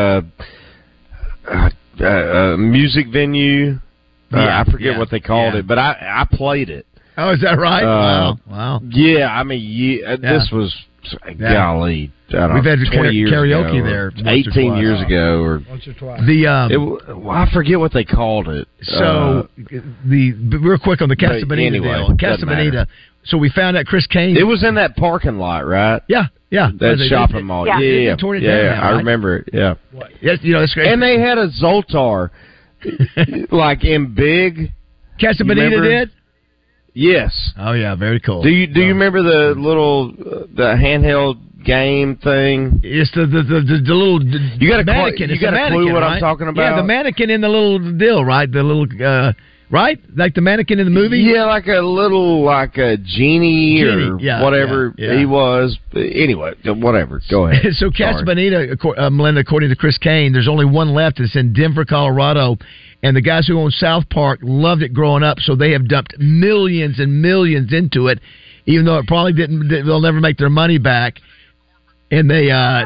a music venue. I forget what they called it, but I played it. Oh, is that right? Wow. Yeah, I mean, this was golly. We've had 20 years karaoke ago, there 18 years ago, or once or twice. I forget what they called it. So real quick on the Casa Bonita deal. Casa Bonita. So we found out Chris Kane. It was in that parking lot, right? Yeah. That shopping mall. Yeah. Tore it down, I remember it. Yeah. Yes, it's great. And they had a Zoltar, like in big. Casa Bonita did. Yes. Oh yeah, very cool. Do you remember the little the handheld game thing? It's the little you got a mannequin. You got a clue what I'm talking about? Yeah, the mannequin in the little deal, right? The little right, like the mannequin in the movie. Yeah, like a genie or whatever he was. Anyway, whatever. Go ahead. So Casa Bonita, Melinda, according to Chris Kane, there's only one left. It's in Denver, Colorado. And the guys who own South Park loved it growing up, so they have dumped millions and millions into it, even though it probably they'll never make their money back. And they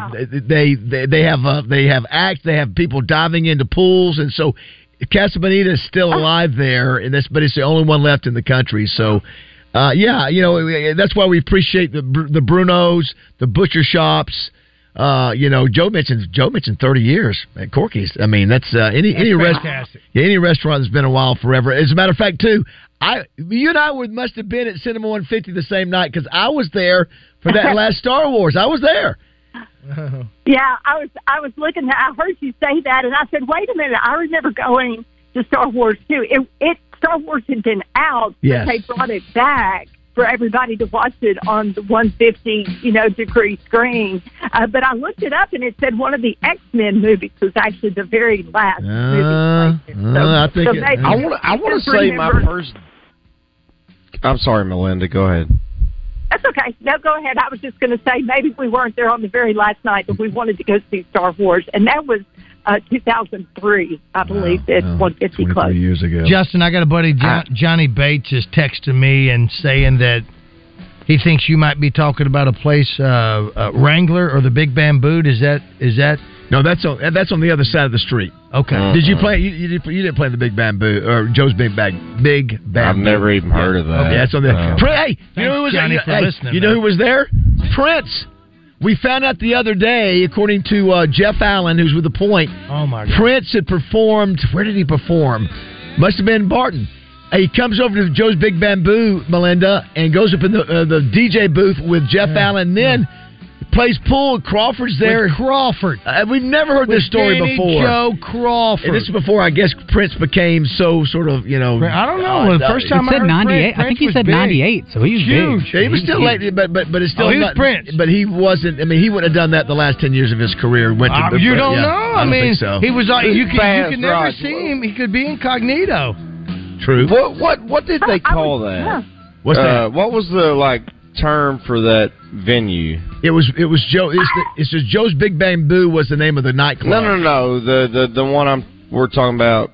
have acts, they have people diving into pools, and so Casa Bonita is still alive there, but it's the only one left in the country. So, that's why we appreciate the Brunos, the butcher shops. Joe mentioned 30 years at Corky's. I mean, that's any restaurant. Yeah, any restaurant that's been a while forever. As a matter of fact, too, you and I must have been at Cinema 150 the same night because I was there for that last Star Wars. I was there. Yeah, I was looking. I heard you say that, and I said, "Wait a minute! I remember going to Star Wars too. Star Wars had been out, but they brought it back for everybody to watch it on the 150, degree screen. But I looked it up, and it said one of the X-Men movies was actually the very last movie. I want to say my first. I'm sorry, Melinda. Go ahead. That's okay. No, go ahead. I was just going to say maybe we weren't there on the very last night, but we wanted to go see Star Wars, and that was 2003, I believe, at 150 Club. Years ago. Justin, I got a buddy, Johnny Bates, is texting me and saying that he thinks you might be talking about a place, Wrangler or the Big Bamboo. Is that? No, that's on the other side of the street. Okay. Did you play? You didn't play the Big Bamboo or Joe's Big Bamboo? I've never even heard of that. Okay, that's on the. Hey, you know who was Johnny for listening? You know who was there? Prince. We found out the other day, according to Jeff Allen, who's with The Point. Oh my God! Prince had performed. Where did he perform? Must have been Barton. He comes over to Joe's Big Bamboo, Melinda, and goes up in the DJ booth with Jeff Allen. Then plays pool. Crawford's there. With Crawford. We've never heard this story before. Joe Crawford. And this is before, I guess, Prince became so sort of, I don't know. The first time I heard 98. I think he said 98, so he's huge. Big. He was still late, but it's still he was Prince. But he wasn't. I mean, he wouldn't have done that the last 10 years of his career. You don't know. I don't think so. He was like you could never see him. He could be incognito. True. What did they call that? What's that? What was the term for that venue? It was Joe. It's just Joe's Big Bamboo was the name of the nightclub. No. The one we're talking about.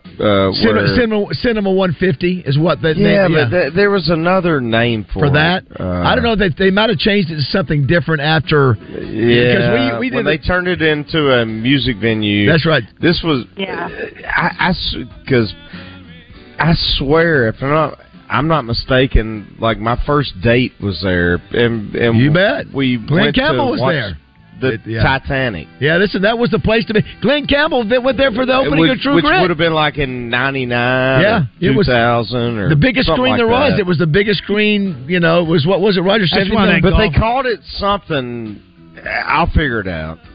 Cinema 150 is what that name. Yeah, but there was another name for that. I don't know that they might have changed it to something different after. Yeah, because when they turned it into a music venue. That's right. This was. Yeah. Because I swear, if I'm not mistaken, my first date was there, and you bet. Glenn Campbell was there. The Titanic. Yeah, that was the place to be. Glenn Campbell went there for the opening of True Grit, which would have been in 99. Yeah, it 2000 or the biggest screen there was. It was the biggest screen. It was what was it? Roger 71. But they called it something. I'll figure it out.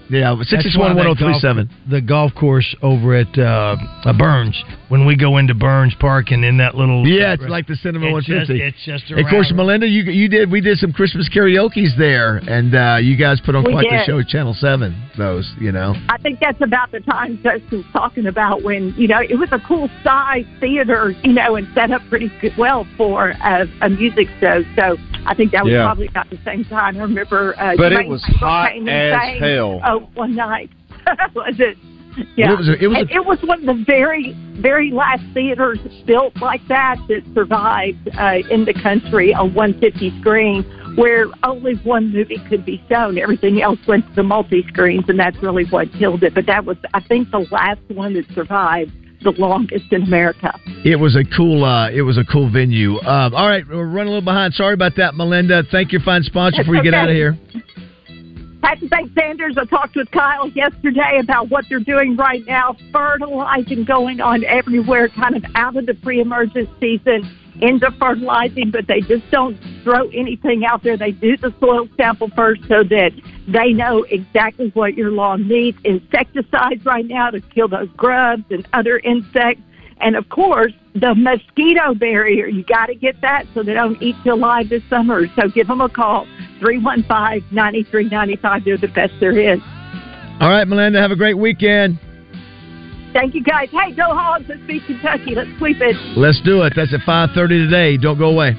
Yeah, 661-1037. The golf course over at Burns. When we go into Burns Park and in that little... Yeah, it's like the Cinema 150. It's just around. Of course, Melinda, we did some Christmas karaoke's there, and you guys put on quite the show at Channel 7, those, you know. I think that's about the time Justin's talking about when, you know, it was a cool size theater, you know, and set up pretty well for a music show. So I think that was probably about the same time. I remember... but it was hot as hell. Oh, one night. Was it? Yeah. Well, it was one of the very, very last theaters built like that survived in the country, a 150 screen, where only one movie could be shown. Everything else went to the multi-screens, and that's really what killed it. But that was, I think, the last one that survived the longest in America. It was a cool venue. All right, we're running a little behind. Sorry about that, Melinda. Thank your fine sponsor before you get out of here. I have to thank Sanders. I talked with Kyle yesterday about what they're doing right now, fertilizing going on everywhere, kind of out of the pre-emergent season into fertilizing, but they just don't throw anything out there. They do the soil sample first so that they know exactly what your lawn needs. Insecticides right now to kill those grubs and other insects. And, of course, the mosquito barrier. You got to get that so they don't eat you alive this summer. So give them a call, 315-9395. They're the best there is. All right, Melinda, have a great weekend. Thank you, guys. Hey, go Hogs. Let's beat Kentucky. Let's sweep it. Let's do it. That's at 5:30 today. Don't go away.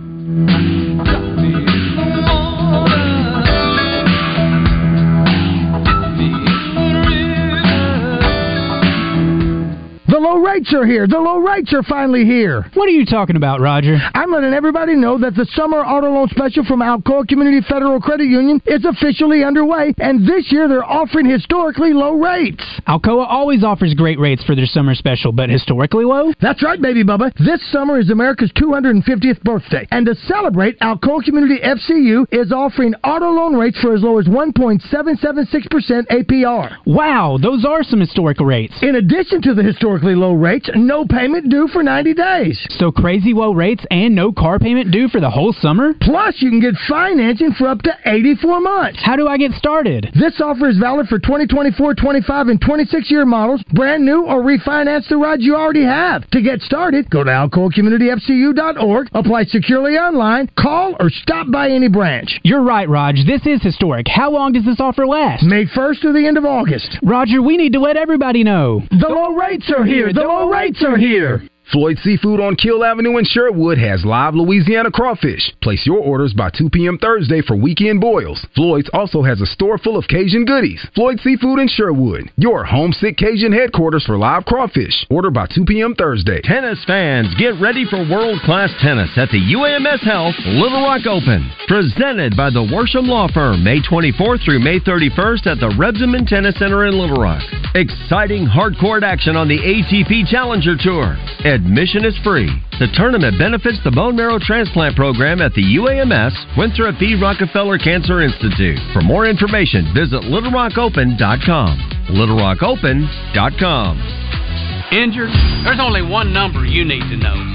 The low rates are here. The low rates are finally here. What are you talking about, Roger? I'm letting everybody know that the summer auto loan special from Alcoa Community Federal Credit Union is officially underway, and this year they're offering historically low rates. Alcoa always offers great rates for their summer special, but historically low? That's right, baby Bubba. This summer is America's 250th birthday, and to celebrate, Alcoa Community FCU is offering auto loan rates for as low as 1.776% APR. Wow, those are some historical rates. In addition to the historically low rates, no payment due for 90 days. So crazy low rates and no car payment due for the whole summer? Plus, you can get financing for up to 84 months. How do I get started? This offer is valid for 2024, 25, and 26-year models, brand new, or refinance the rides you already have. To get started, go to alcoacommunityfcu.org, apply securely online, call, or stop by any branch. You're right, Raj. This is historic. How long does this offer last? May 1st through the end of August. Roger, we need to let everybody know. The low rates are here. The low rates are here. Floyd Seafood on Kill Avenue in Sherwood has live Louisiana crawfish. Place your orders by 2 p.m. Thursday for weekend boils. Floyd's also has a store full of Cajun goodies. Floyd Seafood in Sherwood, your homesick Cajun headquarters for live crawfish. Order by 2 p.m. Thursday. Tennis fans, get ready for world-class tennis at the UAMS Health Little Rock Open. Presented by the Worsham Law Firm, May 24th through May 31st at the Rebsamen Tennis Center in Little Rock. Exciting hardcourt action on the ATP Challenger Tour. Admission is free. The tournament benefits the bone marrow transplant program at the UAMS Winthrop B. Rockefeller Cancer Institute. For more information, visit LittleRockOpen.com. LittleRockOpen.com. Injured? There's only one number you need to know.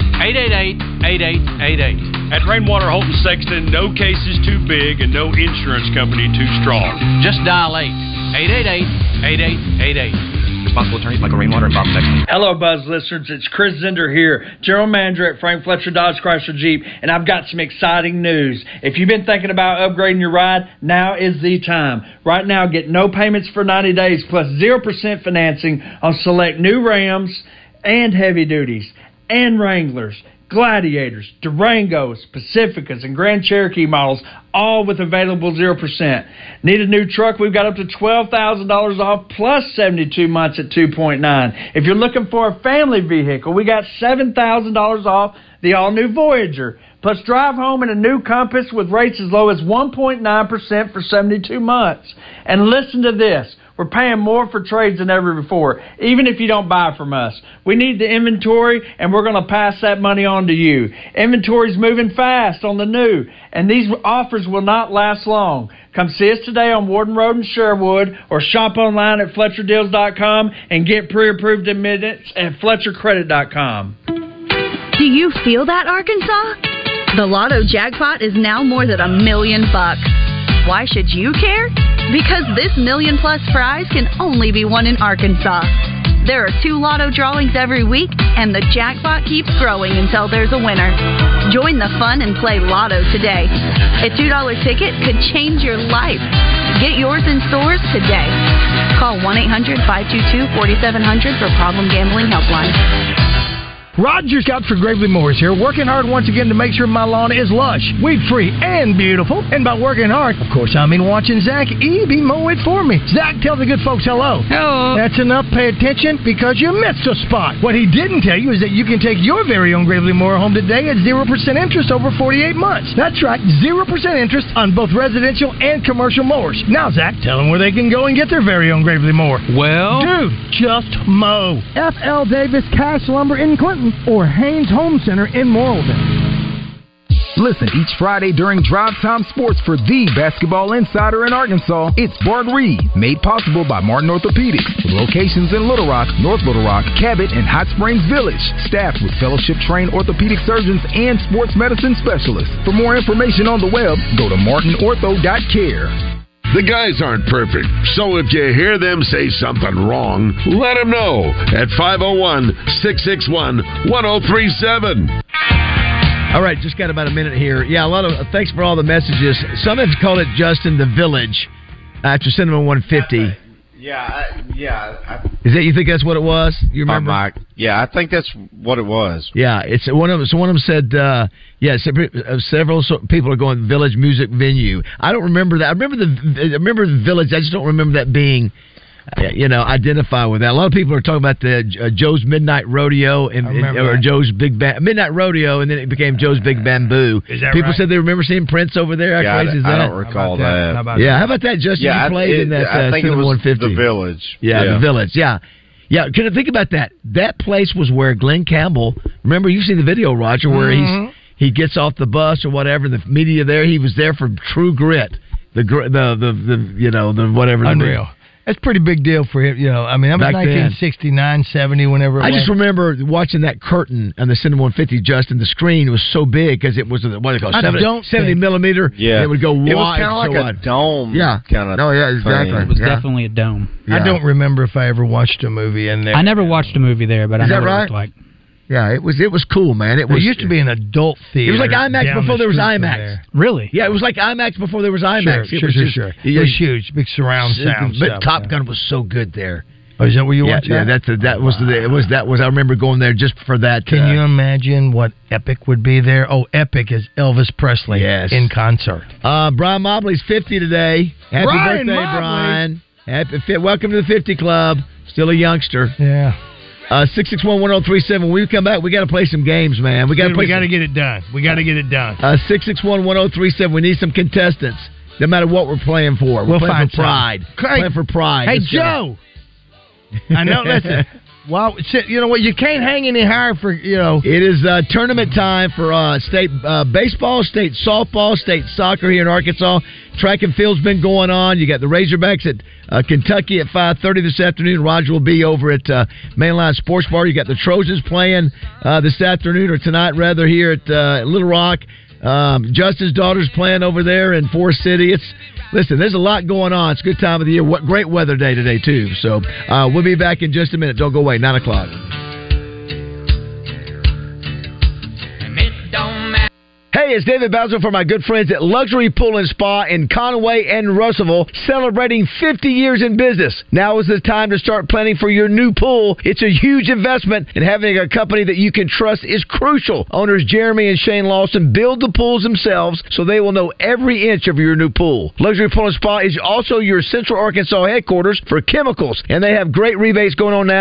888-8888. At Rainwater Holton Sexton, no case is too big and no insurance company too strong. Just dial 888-8888. Responsible attorneys Michael Rainwater and Bob Sexton. Hello, Buzz listeners. It's Chris Zender here, General Manager at Frank Fletcher Dodge Chrysler Jeep, and I've got some exciting news. If you've been thinking about upgrading your ride, now is the time. Right now, get no payments for 90 days plus 0% financing on select new Rams and heavy duties and Wranglers, Gladiators, Durangos, Pacificas, and Grand Cherokee models, all with available 0%. Need a new truck? We've got up to $12,000 off plus 72 months at 2.9. If you're looking for a family vehicle, we got $7,000 off the all-new Voyager. Plus drive home in a new Compass with rates as low as 1.9% for 72 months. And listen to this. We're paying more for trades than ever before, even if you don't buy from us. We need the inventory, and we're going to pass that money on to you. Inventory's moving fast on the new, and these offers will not last long. Come see us today on Warden Road in Sherwood, or shop online at FletcherDeals.com and get pre-approved in minutes at FletcherCredit.com. Do you feel that, Arkansas? The Lotto jackpot is now more than $1 million. Why should you care? Because this million-plus prize can only be won in Arkansas. There are 2 lotto drawings every week, and the jackpot keeps growing until there's a winner. Join the fun and play Lotto today. A $2 ticket could change your life. Get yours in stores today. Call 1-800-522-4700 for Problem Gambling Helpline. Roger Scott for Gravely Moore is here, working hard once again to make sure my lawn is lush, weed-free, and beautiful. And by working hard, of course, I mean watching Zach Eby mow it for me. Zach, tell the good folks hello. Hello. That's enough. Pay attention because you missed a spot. What he didn't tell you is that you can take your very own Gravely Moore home today at 0% interest over 48 months. That's right, 0% interest on both residential and commercial mowers. Now, Zach, tell them where they can go and get their very own Gravely Moore. Well, dude, just mow. F.L. Davis Cash Lumber in Clinton or Haynes Home Center in Morrilton. Listen each Friday during Drive Time Sports for the basketball insider in Arkansas. It's Bart Reed, made possible by Martin Orthopedics, with locations in Little Rock, North Little Rock, Cabot, and Hot Springs Village. Staffed with fellowship-trained orthopedic surgeons and sports medicine specialists. For more information on the web, go to martinortho.care. The guys aren't perfect, so if you hear them say something wrong, let them know at 501-661-1037. All right, just got about a minute here. Yeah, a lot of thanks for all the messages. Some have called it Justin the Village after Cinnamon 150. Is that, you think that's what it was? You remember? Mike. Yeah, I think that's what it was. Yeah, it's one of them. So one of them said, several people are going Village Music Venue. I don't remember that. I remember the Village. I just don't remember that being, identify with that. A lot of people are talking about the Joe's Midnight Rodeo or Joe's Big Midnight Rodeo, and then it became Joe's Big Bamboo. Is that people right? Said they remember seeing Prince over there. How crazy is that? I don't recall that. How about that, Justin? You played in that I think it was 150. The Village. Yeah, the Village. Yeah. Yeah, can you think about that? That place was where Glenn Campbell. Remember, you've seen the video, Roger, where he gets off the bus or whatever. The media there, he was there for True Grit. The whatever. Unreal. That's a pretty big deal for him. I mean, that was 1969, 70, whenever it was. I just remember watching that curtain on the Cinnamon 150, Justin. The screen was so big because it was, what do they call it, 70 millimeter. Yeah. It would go wide. It was kind of like a dome. Yeah. Kind of. Oh, yeah, exactly. It was definitely a dome. Yeah. I don't remember if I ever watched a movie in there. I never watched a movie there, but I know what it looked like. Yeah, it was cool, man. There used to be an adult theater. It was like IMAX before there was IMAX. Really? Yeah, it was like IMAX before there was IMAX. Sure. It was huge, big surround sound. But Top Gun was so good there. Oh, is that where you watched that? Yeah, that was. I remember going there just for that. Can you imagine what Epic would be there? Oh, Epic is Elvis Presley in concert. Brian Mobley's 50 today. Happy birthday, Brian! Welcome to the 50 Club. Still a youngster. Yeah. 661-1037. When we come back, we got to play some games, man. We got to get it done. 661-1037. We need some contestants. No matter what we're playing for. We're playing for pride. Playing for pride. Hey, Joe. I know. Listen. Well, you know what? You can't hang any higher for, It is tournament time for state baseball, state softball, state soccer here in Arkansas. Track and field's been going on. You got the Razorbacks at Kentucky at 5:30 this afternoon. Roger will be over at Mainline Sports Bar. You got the Trojans playing this afternoon, or tonight rather, here at Little Rock. Justin's daughter's playing over there in Forest City. Listen, there's a lot going on. It's a good time of the year. What great weather day today, too. So we'll be back in just a minute. Don't go away. 9 o'clock. Hey, it's David Bowser for my good friends at Luxury Pool and Spa in Conway and Russellville, celebrating 50 years in business. Now is the time to start planning for your new pool. It's a huge investment, and having a company that you can trust is crucial. Owners Jeremy and Shane Lawson build the pools themselves, so they will know every inch of your new pool. Luxury Pool and Spa is also your Central Arkansas headquarters for chemicals, and they have great rebates going on now.